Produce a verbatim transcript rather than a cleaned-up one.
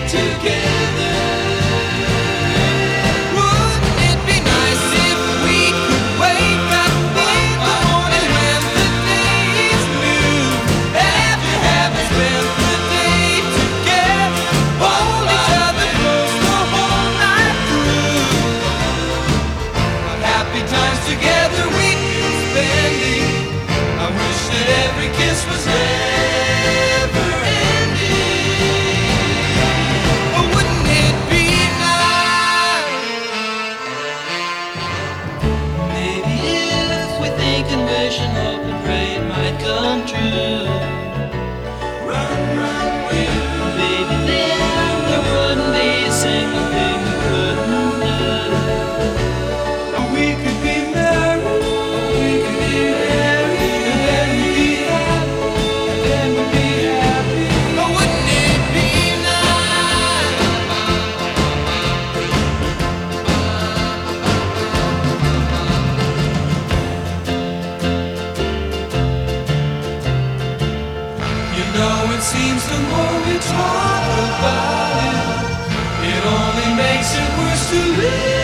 together. Wouldn't it be nice if we could wake up in the morning when the day is new, and after having spent the day together, hold each other close the whole night through? What happy times together we'd be spending. I wish that every kiss was never ending. Oh, wouldn't it be nice? Maybe if we think and wish and hope and pray it might come true. Run, run, will. Maybe then there wouldn't be a single thing we couldn't do. Oh, we could be married. Oh, we could be married. And then we'd be happy. And then we'd be happy. Oh, wouldn't it be nice? You know, it seems the more we talk about it, it only makes it worse to live.